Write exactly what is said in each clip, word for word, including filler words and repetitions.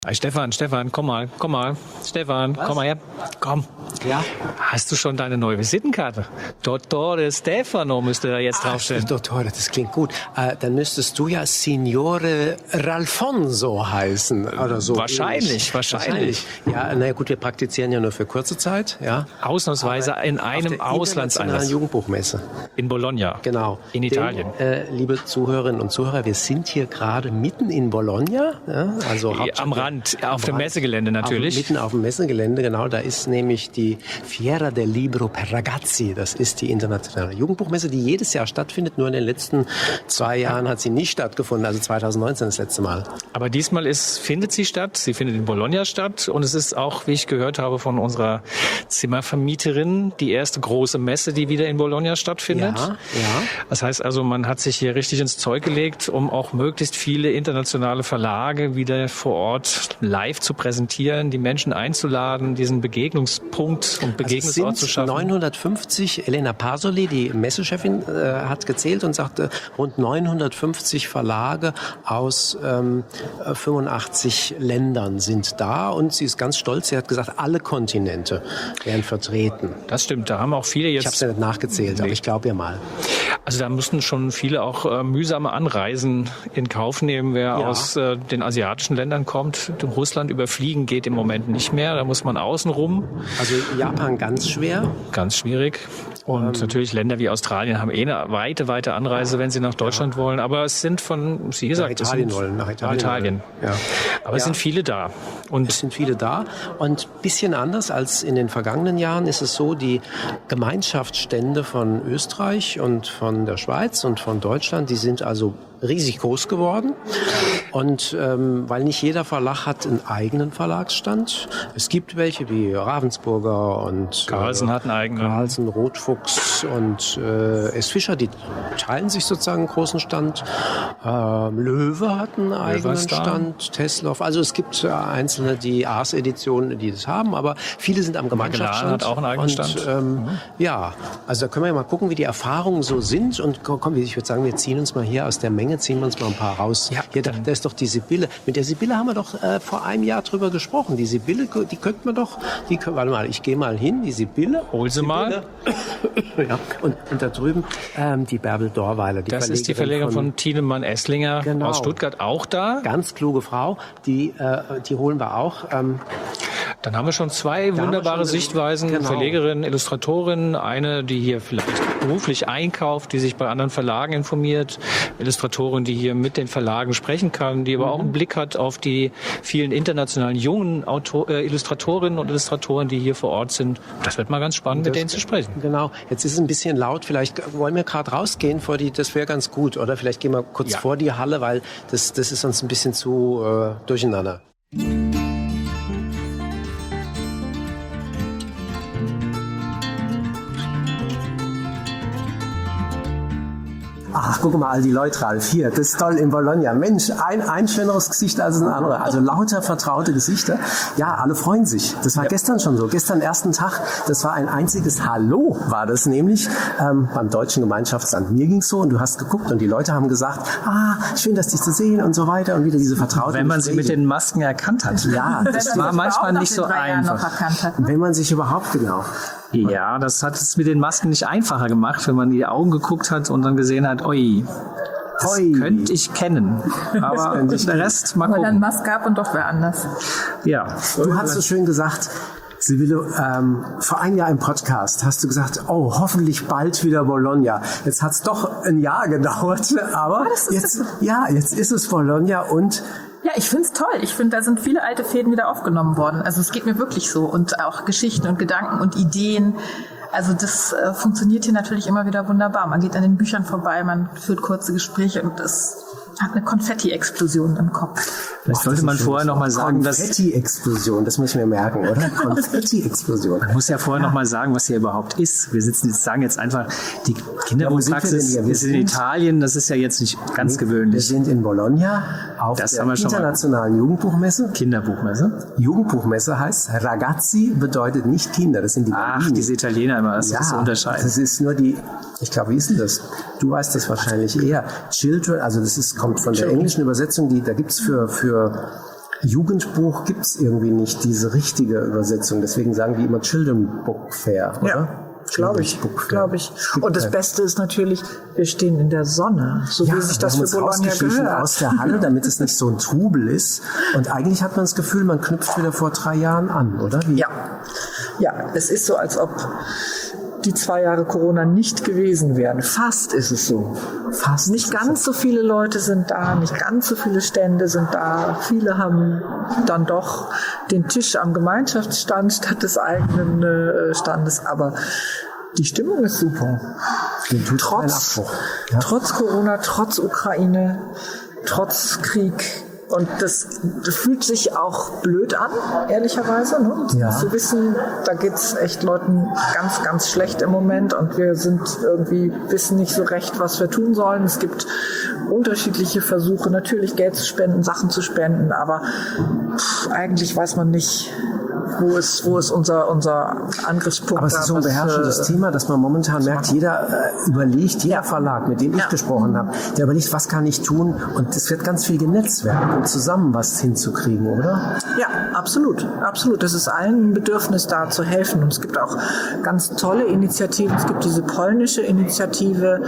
Hey Stefan, Stefan, komm mal, komm mal. Stefan, Was? komm mal her. Komm. Ja? Hast du schon deine neue Visitenkarte? Dottore Stefano müsste da jetzt draufstehen. Dottore, das klingt gut. Äh, dann müsstest du ja Signore Ralfonso heißen oder so. Wahrscheinlich, ähnlich. wahrscheinlich. Ja, naja gut, wir praktizieren ja nur für kurze Zeit. Ja. Ausnahmsweise in Auf einem der Auslandseinsatz. internationalen Jugendbuchmesse. In Bologna. Genau. In Italien. Denn, äh, liebe Zuhörerinnen und Zuhörer, wir sind hier gerade mitten in Bologna. Ja, also Am Rand, auf dem Messegelände natürlich. Auf, mitten auf dem Messegelände, genau. Da ist nämlich die Fiera del Libro per Ragazzi. Das ist die internationale Jugendbuchmesse, die jedes Jahr stattfindet. Nur in den letzten zwei Jahren hat sie nicht stattgefunden. Also zweitausendneunzehn das letzte Mal. Aber diesmal ist, findet sie statt. Sie findet in Bologna statt. Und es ist auch, wie ich gehört habe von unserer Zimmervermieterin, die erste große Messe, die wieder in Bologna stattfindet. Ja, ja. Das heißt also, man hat sich hier richtig ins Zeug gelegt, um auch möglichst viele internationale Verlage wieder vor Ort live zu präsentieren, die Menschen einzuladen, diesen Begegnungspunkt und Begegnungsort also zu schaffen. neunhundertfünfzig, Elena Pasoli, die Messechefin, äh, hat gezählt und sagte, rund neunhundertfünfzig Verlage aus ähm, fünfundachtzig Ländern sind da und sie ist ganz stolz, sie hat gesagt, alle Kontinente werden vertreten. Das stimmt, da haben auch viele jetzt... Ich habe es ja nicht nachgezählt, nee. aber ich glaube ja mal. Also da mussten schon viele auch äh, mühsame Anreisen in Kauf nehmen, wer ja. aus äh, den asiatischen Ländern kommt. Russland überfliegen geht im Moment nicht mehr, da muss man außen rum. Also Japan ganz schwer. Ganz schwierig. Und ähm, natürlich Länder wie Australien haben eh eine weite, weite Anreise, wenn sie nach Deutschland ja. wollen. Aber es sind von, Sie gesagt, nach Italien sind, wollen, nach Italien. Nach Italien. Ja. Aber ja. es sind viele da. Und es sind viele da. Und ein bisschen anders als in den vergangenen Jahren ist es so, die Gemeinschaftsstände von Österreich und von der Schweiz und von Deutschland, die sind also riesig groß geworden. Und ähm, weil nicht jeder Verlag hat einen eigenen Verlagsstand. Es gibt welche wie Ravensburger und Carlsen äh, hat einen eigenen. Carlsen, Rotfuchs und äh, S. Fischer, die teilen sich sozusagen einen großen Stand. Ähm, Löwe hat einen eigenen Stand, Tesloff. Also es gibt äh, einzelne, die Ars-Editionen, die das haben, aber viele sind am Gemeinschaftsstand. Hat auch einen eigenen Stand. Und, ähm, mhm. Ja, also da können wir ja mal gucken, wie die Erfahrungen so sind. Und komm, ich würde sagen, wir ziehen uns mal hier aus der Menge, ziehen wir uns mal ein paar raus. Ja, hier, da, da ist doch die Sibylle. Mit der Sibylle haben wir doch äh, vor einem Jahr drüber gesprochen. Die Sibylle, die könnte man doch, die, warte mal, ich gehe mal hin, die Sibylle. Hol sie mal. Ja. Und, und da drüben ähm, die Bärbel Dorweiler. Die das ist die Verlegerin von, von Tienemann-Esslinger genau. aus Stuttgart, auch da. Ganz kluge Frau, die, äh, die holen wir auch. Ähm, Dann haben wir schon zwei wunderbare schon Sichtweisen, genau. Verlegerin, Illustratorin, eine, die hier vielleicht beruflich einkauft, die sich bei anderen Verlagen informiert, Illustratorin, die hier mit den Verlagen sprechen kann, die aber mhm. auch einen Blick hat auf die vielen internationalen jungen Autor, äh, Illustratorinnen und Illustratoren, die hier vor Ort sind. Das wird mal ganz spannend, das, mit denen zu sprechen. Genau. Jetzt ist es ein bisschen laut. Vielleicht wollen wir gerade rausgehen vor die, das wäre ganz gut, oder? Vielleicht gehen wir kurz ja. vor die Halle, weil das, das ist uns ein bisschen zu äh, durcheinander. Ach, guck mal, all die Leute, Ralf, hier, das ist toll in Bologna. Mensch, ein, ein schöneres Gesicht als ein anderes. Also lauter vertraute Gesichter. Ja, alle freuen sich. Das war ja. gestern schon so. Gestern, ersten Tag, das war ein einziges Hallo, war das nämlich ähm, beim Deutschen Gemeinschaftsland. Mir ging's so und du hast geguckt und die Leute haben gesagt, ah, schön, dass dich zu sehen und so weiter und wieder diese vertraute Wenn man Gespräche. sie mit den Masken erkannt hat. Ja, das, das war manchmal nicht so einfach. Hat, ne? Wenn man sich überhaupt genau... Ja, das hat es mit den Masken nicht einfacher gemacht, wenn man in die Augen geguckt hat und dann gesehen hat, oi, das oi. könnte ich kennen. Aber der Rest, mal gucken. Aber dann Maske ab und doch wer anders. Ja. Du hast so schön gesagt, Sibylle, ähm, vor einem Jahr im Podcast hast du gesagt, oh, hoffentlich bald wieder Bologna. Jetzt hat's doch ein Jahr gedauert, aber oh, jetzt, ja, jetzt ist es Bologna und ja, ich find's toll. Ich finde, da sind viele alte Fäden wieder aufgenommen worden. Also es geht mir wirklich so. Und auch Geschichten und Gedanken und Ideen. Also das äh, funktioniert hier natürlich immer wieder wunderbar. Man geht an den Büchern vorbei, man führt kurze Gespräche und das hat eine Konfetti-Explosion im Kopf. Vielleicht sollte man vorher noch mal sagen, dass... Konfetti-Explosion, das muss ich mir merken, oder? Konfetti-Explosion. Man muss ja vorher ja. noch mal sagen, was hier überhaupt ist. Wir sitzen jetzt, sagen jetzt einfach, die Kinderbuchpraxis ja, ist in Italien, das ist ja jetzt nicht ganz wir, gewöhnlich. Wir sind in Bologna auf das der internationalen Jugendbuchmesse. Kinderbuchmesse. Jugendbuchmesse heißt, Ragazzi bedeutet nicht Kinder, das sind die Ach, Bambini. Diese Italiener immer, das ja, ist so unterscheidend. Das ist nur die, ich glaube, wie ist denn das? Du weißt das wahrscheinlich eher. Children, also das ist, kommt von der englischen Übersetzung, die da gibt's für, für Jugendbuch gibt es irgendwie nicht, diese richtige Übersetzung. Deswegen sagen die immer Children Book Fair, oder? Ja. Glaube ich, glaube ich. Und das Beste ist natürlich, wir stehen in der Sonne, so ja, wie sich das für Bologna gehört. Aus der Halle, damit es nicht so ein Trubel ist. Und eigentlich hat man das Gefühl, man knüpft wieder vor drei Jahren an, oder? Wie? Ja, ja, es ist so, als ob die zwei Jahre Corona nicht gewesen wären. Fast ist es so. Fast. Nicht ganz so viele Leute sind da, nicht ganz so viele Stände sind da. Viele haben dann doch den Tisch am Gemeinschaftsstand statt des eigenen äh, Standes. Aber die Stimmung ist super. Trotz, ja. trotz Corona, trotz Ukraine, trotz Krieg. Und das, das fühlt sich auch blöd an, ehrlicherweise. Ne? Ja. Zu wissen, da geht's echt Leuten ganz, ganz schlecht im Moment und wir sind irgendwie, wissen nicht so recht, was wir tun sollen. Es gibt unterschiedliche Versuche, natürlich Geld zu spenden, Sachen zu spenden, aber pff, eigentlich weiß man nicht, wo ist, wo ist unser, unser Angriffspunkt. Aber es ist so ein beherrschendes äh, Thema, dass man momentan merkt, jeder äh, überlegt, jeder Verlag, mit dem ich ja. gesprochen habe, der überlegt, was kann ich tun? Und es wird ganz viel genetzwerkt, um zusammen was hinzukriegen, oder? Ja, absolut, absolut. Es ist allen ein Bedürfnis, da zu helfen. Und es gibt auch ganz tolle Initiativen. Es gibt diese polnische Initiative,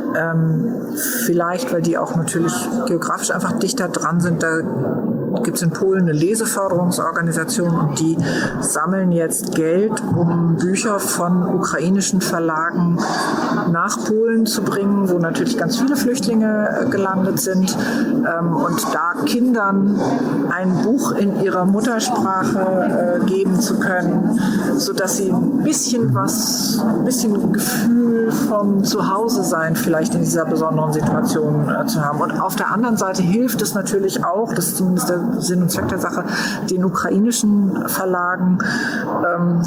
ähm, vielleicht, weil die auch natürlich geografisch einfach dichter dran sind. Da gibt es in Polen eine Leseförderungsorganisation und die sammeln jetzt Geld, um Bücher von ukrainischen Verlagen nach Polen zu bringen, wo natürlich ganz viele Flüchtlinge gelandet sind, ähm, und da Kindern ein Buch in ihrer Muttersprache äh, geben zu können, sodass sie ein bisschen was, ein bisschen Gefühl vom Zuhause-Sein vielleicht in dieser besonderen Situation äh, zu haben. Und auf der anderen Seite hilft es natürlich auch, das ist zumindest der Sinn und Zweck der Sache, den ukrainischen Verlagen ähm,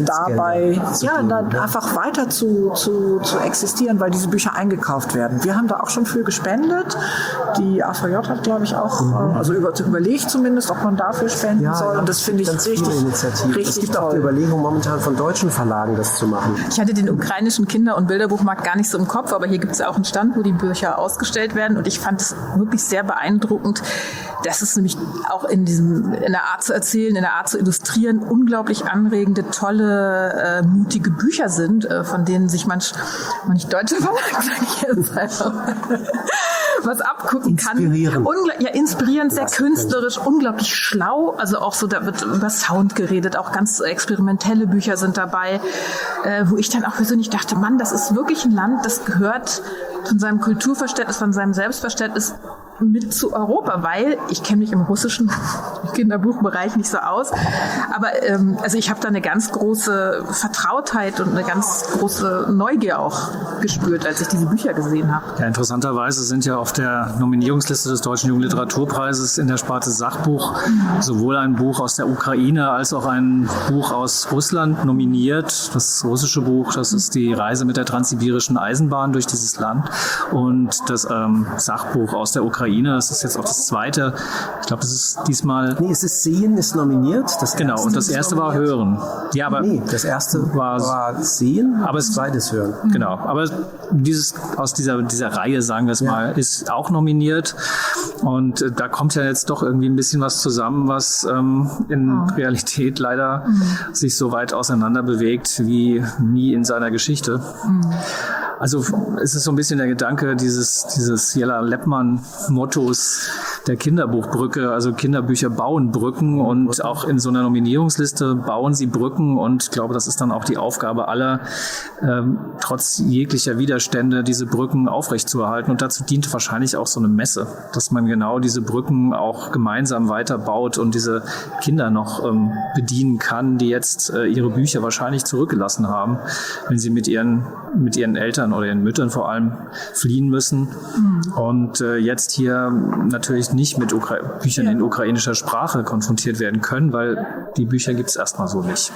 dabei ja, dann einfach weiter zu, zu, zu existieren, weil diese Bücher eingekauft werden. Wir haben da auch schon viel gespendet. Die A V J hat, glaube ich, auch, mhm. also über, überlegt zumindest, ob man dafür spenden ja, soll. Und das finde ich richtig, richtig Es gibt toll. auch die Überlegung momentan von deutschen Verlagen, das zu machen. Ich hatte den ukrainischen Kinder- und Bilderbuchmarkt gar nicht so im Kopf, aber hier gibt es ja auch einen Stand, wo die Bücher ausgestellt werden. Und ich fand es wirklich sehr beeindruckend, dass es nämlich auch in diesem, in der Art zu erzählen, in der Art zu illustrieren, unglaublich anregende, tolle, äh, mutige Bücher sind, äh, von denen sich manch, manch deutscher Verlag, sage ich jetzt einfach, was abgucken kann. Inspirierend. Ungla- ja, inspirierend, sehr künstlerisch, unglaublich schlau. Also auch so, da wird über Sound geredet, auch ganz experimentelle Bücher sind dabei, äh, wo ich dann auch persönlich dachte, Mann, das ist wirklich ein Land, das gehört von seinem Kulturverständnis, von seinem Selbstverständnis mit zu Europa, weil ich kenne mich im russischen Kinderbuchbereich nicht so aus, aber ähm, also ich habe da eine ganz große Vertrautheit und eine ganz große Neugier auch gespürt, als ich diese Bücher gesehen habe. Ja, interessanterweise sind ja auf der Nominierungsliste des Deutschen Jugendliteraturbreises in der Sparte Sachbuch sowohl ein Buch aus der Ukraine als auch ein Buch aus Russland nominiert. Das russische Buch, das ist die Reise mit der transsibirischen Eisenbahn durch dieses Land, und das ähm, Sachbuch aus der Ukraine, das ist jetzt auch das zweite. Ich glaube, das ist diesmal... Nee, es ist Sehen ist nominiert. Das genau, und das erste war Hören. Ja, aber nee, das erste war, war Sehen, aber das zweite ist Hören. Genau, aber dieses aus dieser, dieser Reihe, sagen wir es ja. mal, ist auch nominiert. Und äh, da kommt ja jetzt doch irgendwie ein bisschen was zusammen, was ähm, in oh. Realität leider mhm. sich so weit auseinander bewegt wie nie in seiner Geschichte. Mhm. Also es ist so ein bisschen der Gedanke dieses, dieses Jella Leppmann-Mottos der Kinderbuchbrücke. Also Kinderbücher bauen Brücken, und auch in so einer Nominierungsliste bauen sie Brücken, und ich glaube, das ist dann auch die Aufgabe aller, ähm, trotz jeglicher Widerstände diese Brücken aufrechtzuerhalten. Und dazu dient wahrscheinlich auch so eine Messe, dass man genau diese Brücken auch gemeinsam weiterbaut und diese Kinder noch ähm, bedienen kann, die jetzt äh, ihre Bücher wahrscheinlich zurückgelassen haben, wenn sie mit ihren, mit ihren Eltern oder ihren Müttern vor allem fliehen müssen. Mhm. Und äh, jetzt hier natürlich nicht mit Ukra- Büchern ja. in ukrainischer Sprache konfrontiert werden können, weil die Bücher gibt es erstmal so nicht.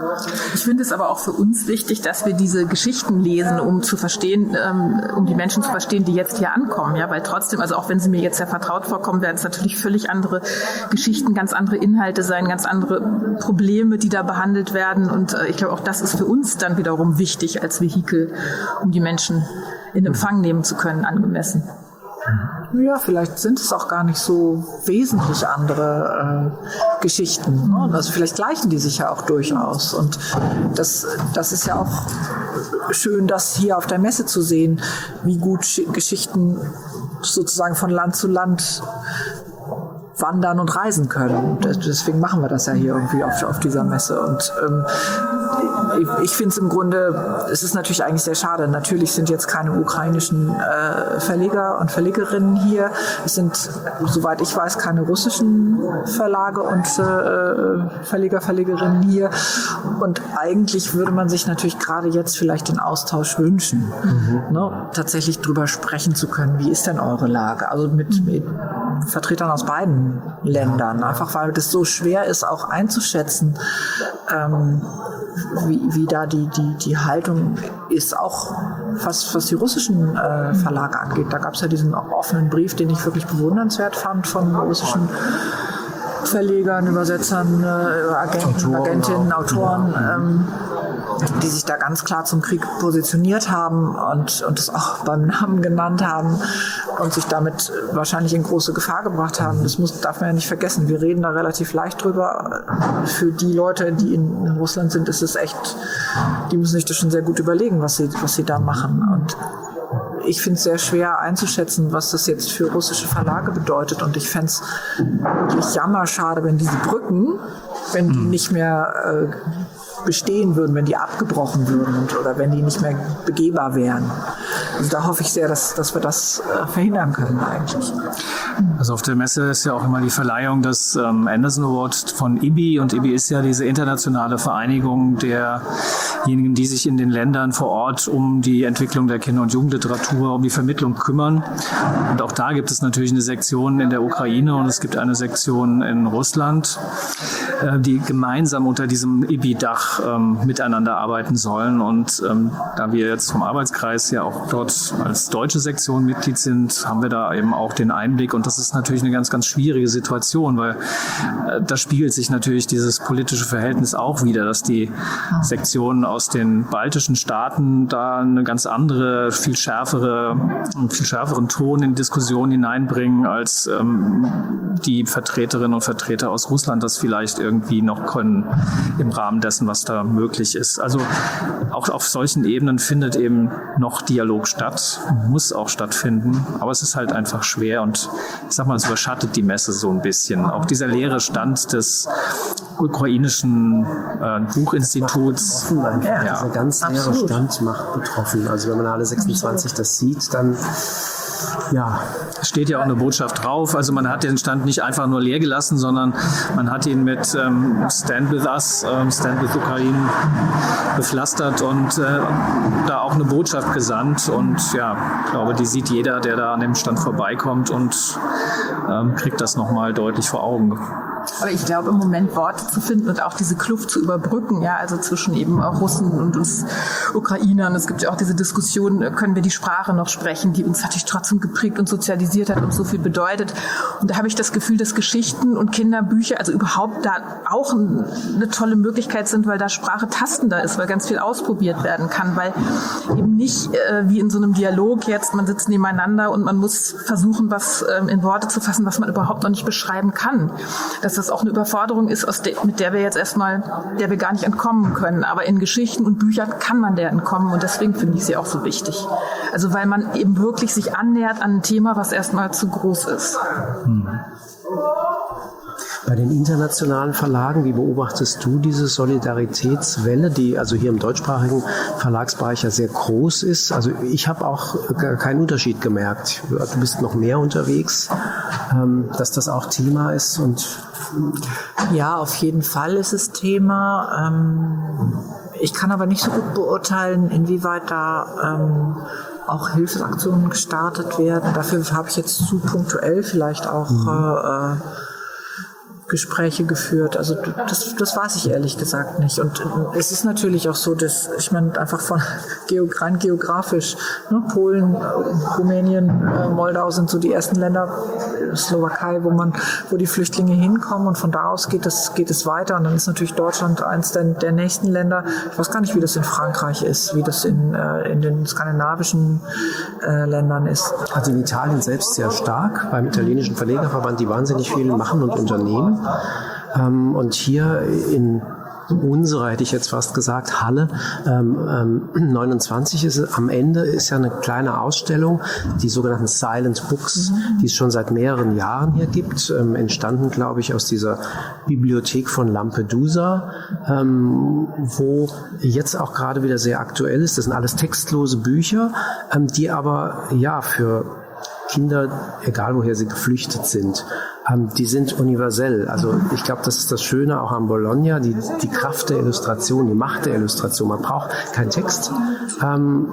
Ich finde es aber auch für uns wichtig, dass wir diese Geschichten lesen, um zu verstehen, ähm, um die Menschen zu verstehen, die jetzt hier ankommen. Ja, weil trotzdem, also auch wenn sie mir jetzt sehr vertraut vorkommen, werden es natürlich völlig andere Geschichten, ganz andere Inhalte sein, ganz andere Probleme, die da behandelt werden. Und äh, ich glaube, auch das ist für uns dann wiederum wichtig als Vehikel, um die Menschen in Empfang nehmen zu können, angemessen. Ja, vielleicht sind es auch gar nicht so wesentlich andere äh, Geschichten. Ne? Also vielleicht gleichen die sich ja auch durchaus. Und das, das ist ja auch schön, das hier auf der Messe zu sehen, wie gut Geschichten sozusagen von Land zu Land wandern und reisen können. Deswegen machen wir das ja hier irgendwie auf, auf dieser Messe. Und ähm, ich, ich finde es im Grunde, es ist natürlich eigentlich sehr schade. Natürlich sind jetzt keine ukrainischen äh, Verleger und Verlegerinnen hier. Es sind, soweit ich weiß, keine russischen Verlage und äh, Verleger, Verlegerinnen hier. Und eigentlich würde man sich natürlich gerade jetzt vielleicht den Austausch wünschen, mhm. ne, tatsächlich drüber sprechen zu können. Wie ist denn eure Lage? Also mit, mit Vertretern aus beiden Ländern, einfach weil das so schwer ist, auch einzuschätzen, ähm, wie, wie da die, die, die Haltung ist, auch was, was die russischen äh, Verlage angeht. Da gab es ja diesen offenen Brief, den ich wirklich bewundernswert fand von russischen Verlegern, Übersetzern, äh, Agenten, Autoren, Agentinnen, Autoren, ähm, die sich da ganz klar zum Krieg positioniert haben und, und es auch beim Namen genannt haben und sich damit wahrscheinlich in große Gefahr gebracht haben. Das muss, darf man ja nicht vergessen. Wir reden da relativ leicht drüber. Für die Leute, die in, in Russland sind, ist es echt, die müssen sich das schon sehr gut überlegen, was sie, was sie da machen. Und ich finde es sehr schwer einzuschätzen, was das jetzt für russische Verlage bedeutet. Und ich fände es wirklich jammerschade, wenn diese Brücken, wenn die nicht mehr äh, bestehen würden, wenn die abgebrochen würden und, oder wenn die nicht mehr begehbar wären. Also da hoffe ich sehr, dass, dass wir das äh, verhindern können eigentlich. Also auf der Messe ist ja auch immer die Verleihung des ähm, Anderson Award von I B I und I B I ist ja diese internationale Vereinigung derjenigen, die sich in den Ländern vor Ort um die Entwicklung der Kinder- und Jugendliteratur, um die Vermittlung kümmern. Und auch da gibt es natürlich eine Sektion in der Ukraine und es gibt eine Sektion in Russland, äh, die gemeinsam unter diesem I B I-Dach ähm, miteinander arbeiten sollen. Und ähm, da wir jetzt vom Arbeitskreis ja auch dort als deutsche Sektion Mitglied sind, haben wir da eben auch den Einblick. Und das ist natürlich eine ganz, ganz schwierige Situation, weil äh, da spiegelt sich natürlich dieses politische Verhältnis auch wieder, dass die Sektionen aus den baltischen Staaten da eine ganz andere, viel schärfere, einen viel schärferen Ton in Diskussionen hineinbringen, als ähm, die Vertreterinnen und Vertreter aus Russland das vielleicht irgendwie noch können im Rahmen dessen, was da möglich ist. Also auch auf solchen Ebenen findet eben noch Dialog statt, muss auch stattfinden, aber es ist halt einfach schwer und ich sag mal, es überschattet die Messe so ein bisschen. Auch dieser leere Stand des ukrainischen äh, Buchinstituts. Ja, ja, dieser ganz leere absolut. Stand macht betroffen. Also wenn man alle sechsundzwanzig das sieht, dann ja. Es steht ja auch eine Botschaft drauf. Also man hat den Stand nicht einfach nur leer gelassen, sondern man hat ihn mit ähm, Stand with Us, ähm, Stand with Ukraine bepflastert und äh, da auch eine Botschaft gesandt. Und ja, ich glaube, die sieht jeder, der da an dem Stand vorbeikommt und ähm, kriegt das nochmal deutlich vor Augen. Aber ich glaube, im Moment Worte zu finden und auch diese Kluft zu überbrücken, ja, also zwischen eben auch Russen und uns Ukrainern. Es gibt ja auch diese Diskussion, können wir die Sprache noch sprechen, die uns natürlich trotzdem geprägt und sozialisiert hat und so viel bedeutet. Und da habe ich das Gefühl, dass Geschichten und Kinderbücher, also überhaupt da auch eine tolle Möglichkeit sind, weil da Sprache tastender ist, weil ganz viel ausprobiert werden kann, weil eben nicht äh, wie in so einem Dialog jetzt, man sitzt nebeneinander und man muss versuchen, was äh, in Worte zu fassen, was man überhaupt noch nicht beschreiben kann. Das Dass das auch eine Überforderung ist, aus de- mit der wir jetzt erstmal, der wir gar nicht entkommen können. Aber in Geschichten und Büchern kann man der entkommen und deswegen finde ich sie auch so wichtig. Also weil man eben wirklich sich annähert an ein Thema, was erstmal zu groß ist. Hm. Bei den internationalen Verlagen, wie beobachtest du diese Solidaritätswelle, die also hier im deutschsprachigen Verlagsbereich ja sehr groß ist? Also ich habe auch keinen Unterschied gemerkt. Du bist noch mehr unterwegs, dass das auch Thema ist. Und ja, auf jeden Fall ist es Thema. Ich kann aber nicht so gut beurteilen, inwieweit da auch Hilfsaktionen gestartet werden. Dafür habe ich jetzt zu punktuell vielleicht auch mhm. äh, Gespräche geführt. Also das, das weiß ich ehrlich gesagt nicht. Und es ist natürlich auch so, dass ich meine einfach von rein geografisch, ne, Polen, Rumänien, äh, Moldau sind so die ersten Länder, Slowakei, wo man, wo die Flüchtlinge hinkommen und von da aus geht es geht es weiter. Und dann ist natürlich Deutschland eins der, der nächsten Länder. Ich weiß gar nicht, wie das in Frankreich ist, wie das in äh, in den skandinavischen äh, Ländern ist. Also in Italien selbst sehr stark, beim italienischen Verlegerverband, die wahnsinnig viel machen und unternehmen. Ähm, und hier in unserer, hätte ich jetzt fast gesagt, Halle ähm, ähm, neunundzwanzig ist am Ende ist ja eine kleine Ausstellung, die sogenannten Silent Books, mhm. die es schon seit mehreren Jahren hier gibt, ähm, entstanden, glaube ich, aus dieser Bibliothek von Lampedusa, ähm, wo jetzt auch gerade wieder sehr aktuell ist. Das sind alles textlose Bücher, ähm, die aber ja für Kinder, egal woher sie geflüchtet sind, ähm, die sind universell. Also ich glaube, das ist das Schöne auch an Bologna, die, die Kraft der Illustration, die Macht der Illustration. Man braucht keinen Text. Ähm,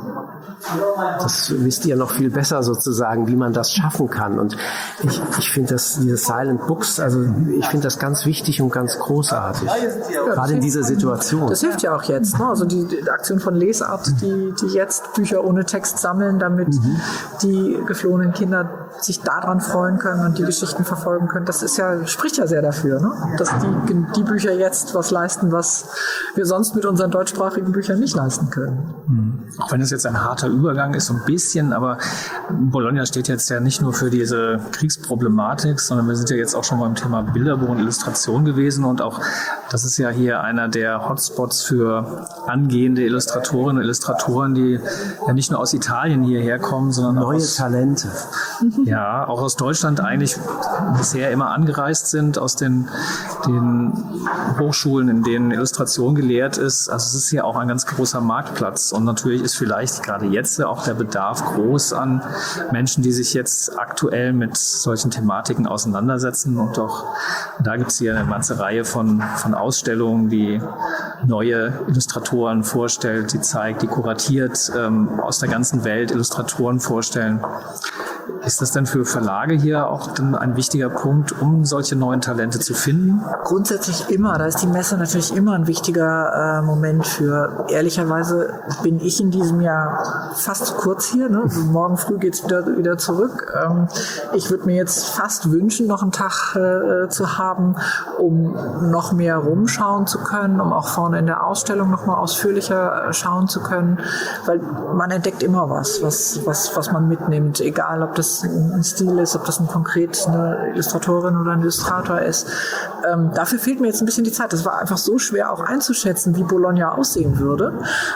das wisst ihr noch viel besser sozusagen, wie man das schaffen kann. Und ich, ich finde das, diese Silent Books, also ich finde das ganz wichtig und ganz großartig. Ja, gerade in dieser Situation. Das hilft ja auch jetzt. Ne? Also die, die Aktion von Lesart, die, die jetzt Bücher ohne Text sammeln, damit mhm. die geflohenen Kinder sich daran freuen können und die Geschichten verfolgen können. Das ist ja, spricht ja sehr dafür, ne? Dass die, die Bücher jetzt was leisten, was wir sonst mit unseren deutschsprachigen Büchern nicht leisten können. Mhm. Auch wenn es jetzt ein harter Übergang ist, so ein bisschen, aber Bologna steht jetzt ja nicht nur für diese Kriegsproblematik, sondern wir sind ja jetzt auch schon beim Thema Bilderbuch und Illustration gewesen und auch das ist ja hier einer der Hotspots für angehende Illustratorinnen und Illustratoren, die ja nicht nur aus Italien hierher kommen, sondern neue auch aus, Talente. Ja, auch aus Deutschland eigentlich bisher immer angereist sind, aus den, den Hochschulen, in denen Illustration gelehrt ist. Also es ist hier auch ein ganz großer Marktplatz und natürlich ist vielleicht gerade jetzt auch der Bedarf groß an Menschen, die sich jetzt aktuell mit solchen Thematiken auseinandersetzen und auch da gibt es hier eine ganze Reihe von, von Ausstellungen, die neue Illustratoren vorstellt, die zeigt, die kuratiert ähm, aus der ganzen Welt Illustratoren vorstellen. Ist das denn für Verlage hier auch dann ein wichtiger Punkt, um solche neuen Talente zu finden? Grundsätzlich immer. Da ist die Messe natürlich immer ein wichtiger äh, Moment für. Ehrlicherweise bin ich in diesem Jahr fast zu kurz hier. Ne? Morgen früh geht's wieder, wieder zurück. Ähm, ich würde mir jetzt fast wünschen, noch einen Tag äh, zu haben, um noch mehr rumschauen zu können, um auch vorne in der Ausstellung noch mal ausführlicher äh, schauen zu können. Weil man entdeckt immer was, was, was, was man mitnimmt. Egal, ob das ein Stil ist, ob das ein konkret eine Illustratorin oder ein Illustrator ist. Ähm, dafür fehlt mir jetzt ein bisschen die Zeit. Das war einfach so schwer auch einzuschätzen, wie Bologna aussehen würde.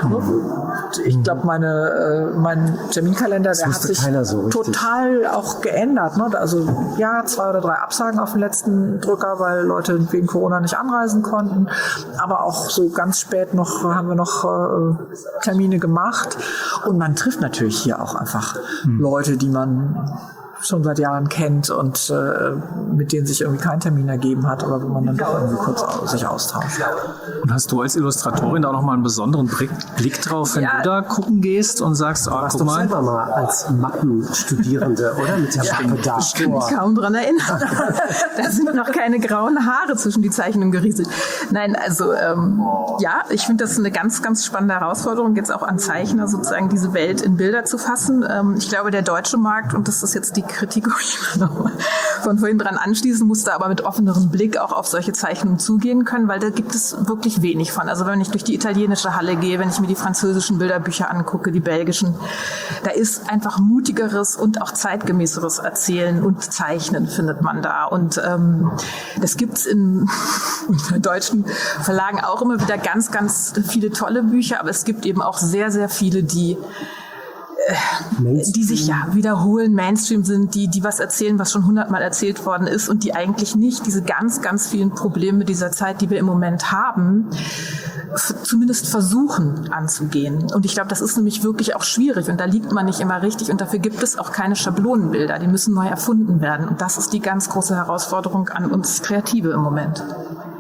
Ich glaube, meine, äh, mein Terminkalender, der hat sich so total auch geändert. Ne? Also ja, zwei oder drei Absagen auf den letzten Drücker, weil Leute wegen Corona nicht anreisen konnten. Aber auch so ganz spät noch haben wir noch äh, Termine gemacht. Und man trifft natürlich hier auch einfach hm. Leute, die man schon seit Jahren kennt und äh, mit denen sich irgendwie kein Termin ergeben hat oder wo man dann doch irgendwie kurz aus, sich austauscht. Und hast du als Illustratorin da auch nochmal einen besonderen Blick, Blick drauf, wenn ja. du da gucken gehst und sagst, ah, guck mal. Selber mal als Mappenstudierende, oder? Mit der ja, Mappe da. Ich kann mich kaum dran erinnern. Da sind noch keine grauen Haare zwischen die Zeichnungen gerieselt. Nein, also ähm, ja, ich finde das eine ganz, ganz spannende Herausforderung, jetzt auch an Zeichner sozusagen diese Welt in Bilder zu fassen. Ähm, ich glaube, der deutsche Markt, und das ist jetzt die Kritik, wo ich noch von vorhin dran anschließen musste, aber mit offenerem Blick auch auf solche Zeichnungen zugehen können, weil da gibt es wirklich wenig von. Also wenn ich durch die italienische Halle gehe, wenn ich mir die französischen Bilderbücher angucke, die belgischen, da ist einfach mutigeres und auch zeitgemäßeres Erzählen und Zeichnen findet man da. Und ähm, das gibt es in, in deutschen Verlagen auch immer wieder ganz, ganz viele tolle Bücher, aber es gibt eben auch sehr, sehr viele, die die sich ja wiederholen, Mainstream sind, die, die was erzählen, was schon hundertmal erzählt worden ist und die eigentlich nicht diese ganz, ganz vielen Probleme dieser Zeit, die wir im Moment haben, f- zumindest versuchen anzugehen. Und ich glaube, das ist nämlich wirklich auch schwierig und da liegt man nicht immer richtig und dafür gibt es auch keine Schablonenbilder, die müssen neu erfunden werden. Und das ist die ganz große Herausforderung an uns Kreative im Moment.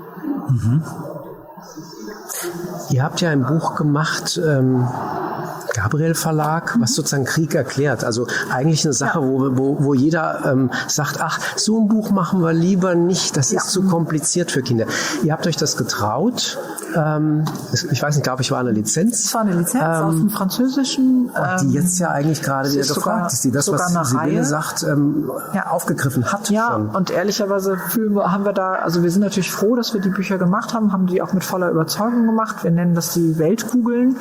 Mhm. Ihr habt ja ein Buch gemacht, ähm Gabriel Verlag, was sozusagen Krieg erklärt. Also eigentlich eine Sache, ja. wo, wo, wo jeder ähm, sagt, ach, so ein Buch machen wir lieber nicht, das ja. ist zu kompliziert für Kinder. Ihr habt euch das getraut. Ähm, ich weiß nicht, glaube ich, war eine Lizenz. Es war eine Lizenz ähm, aus dem Französischen. Die jetzt ja eigentlich gerade wieder gefragt sogar, ist, die das, was Sibylle sagt, ähm, ja. aufgegriffen hat. Ja, schon. Und ehrlicherweise fühlen wir, haben wir da, also wir sind natürlich froh, dass wir die Bücher gemacht haben, haben die auch mit voller Überzeugung gemacht. Wir nennen das die Weltkugeln,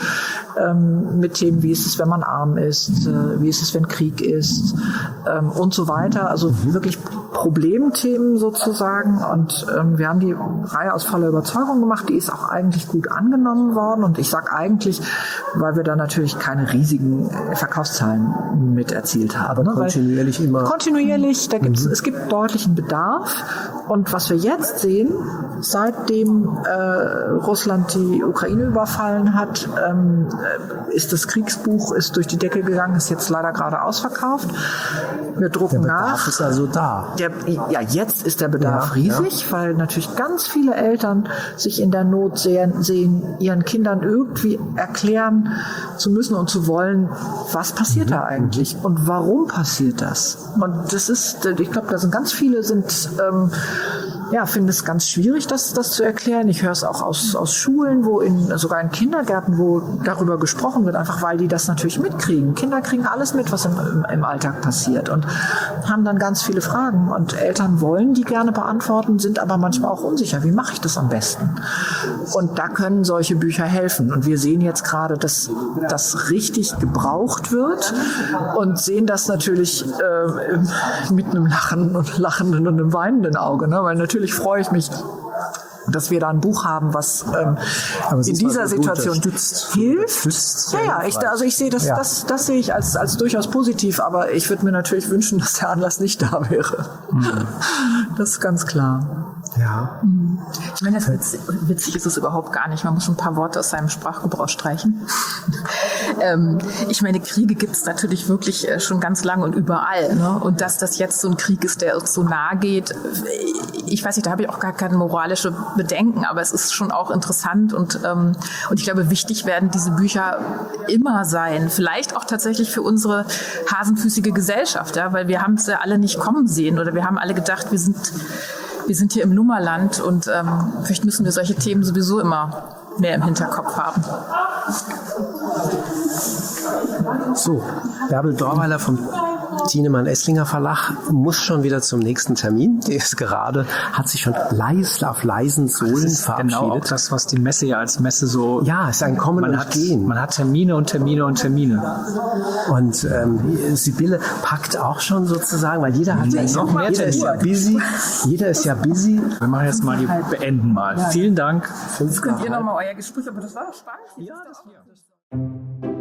ähm, mit Themen, wie ist es, wenn man arm ist, äh, wie ist es, wenn Krieg ist, ähm, und so weiter. Also mhm. wirklich Problemthemen sozusagen. Und ähm, wir haben die Reihe aus voller Überzeugung gemacht. Die ist auch eigentlich gut angenommen worden. Und ich sage eigentlich, weil wir da natürlich keine riesigen Verkaufszahlen mit erzielt haben. Aber ne? kontinuierlich weil, immer. Kontinuierlich, da gibt's, mhm. es gibt deutlichen Bedarf. Und was wir jetzt sehen, seitdem äh, Russland die Ukraine überfallen hat, ähm, ist das Kriegsbuch ist durch die Decke gegangen, ist jetzt leider gerade ausverkauft. Wir drucken der Bedarf nach. Ist also da. Der, ja, jetzt ist der Bedarf ja, riesig, ja. weil natürlich ganz viele Eltern sich in der Not sehen, sehen, ihren Kindern irgendwie erklären zu müssen und zu wollen, was passiert mhm. da eigentlich und warum passiert das? Und das ist, ich glaube, da sind ganz viele, sind ähm, ja, finde es ganz schwierig, das, das zu erklären. Ich höre es auch aus, aus Schulen, wo in, sogar in Kindergärten, wo darüber gesprochen wird, einfach weil die das natürlich mitkriegen. Kinder kriegen alles mit, was im, im, im Alltag passiert und haben dann ganz viele Fragen. Und Eltern wollen die gerne beantworten, sind aber manchmal auch unsicher. Wie mache ich das am besten? Und da können solche Bücher helfen. Und wir sehen jetzt gerade, dass das richtig gebraucht wird und sehen das natürlich äh, mit einem lachenden und lachenden und einem weinenden Auge, ne? Weil natürlich freue ich mich, dass wir da ein Buch haben, was ähm, in dieser Situation hilft. Ja, ja, ich, also ich sehe das, ja. das, das sehe ich als, als durchaus positiv, aber ich würde mir natürlich wünschen, dass der Anlass nicht da wäre. Mhm. Das ist ganz klar. Ja. Ich meine, das witzig, witzig ist es überhaupt gar nicht. Man muss ein paar Worte aus seinem Sprachgebrauch streichen. ähm, ich meine, Kriege gibt es natürlich wirklich schon ganz lange und überall. Ne? Und dass das jetzt so ein Krieg ist, der uns so nahe geht, ich weiß nicht, da habe ich auch gar keine moralische Bedenken, aber es ist schon auch interessant und, ähm, und ich glaube, wichtig werden diese Bücher immer sein. Vielleicht auch tatsächlich für unsere hasenfüßige Gesellschaft, ja? Weil wir haben es ja alle nicht kommen sehen oder wir haben alle gedacht, wir sind Wir sind hier im Lummerland und ähm, vielleicht müssen wir solche Themen sowieso immer mehr im Hinterkopf haben. So, Bärbel Dorweiler vom Thienemann-Esslinger Verlag muss schon wieder zum nächsten Termin. Der ist gerade, hat sich schon leis auf leisen Sohlen das ist verabschiedet. Genau auch das, was die Messe ja als Messe so... Ja, es ist ein Kommen man und hat, Gehen. Man hat Termine und Termine und Termine. Und ähm, Sibylle packt auch schon sozusagen, weil jeder hat ja noch mehr jeder ist ja busy. Jeder ist ja busy. Wir machen jetzt mal die beenden mal. Ja. Vielen Dank. Jetzt könnt ihr nochmal euer Gespräch, aber das war doch spannend. Ja, das war.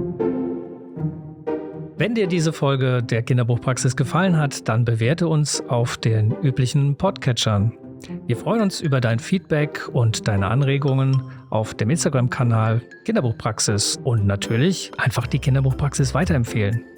Wenn dir diese Folge der Kinderbuchpraxis gefallen hat, dann bewerte uns auf den üblichen Podcatchern. Wir freuen uns über dein Feedback und deine Anregungen auf dem Instagram-Kanal Kinderbuchpraxis und natürlich einfach die Kinderbuchpraxis weiterempfehlen.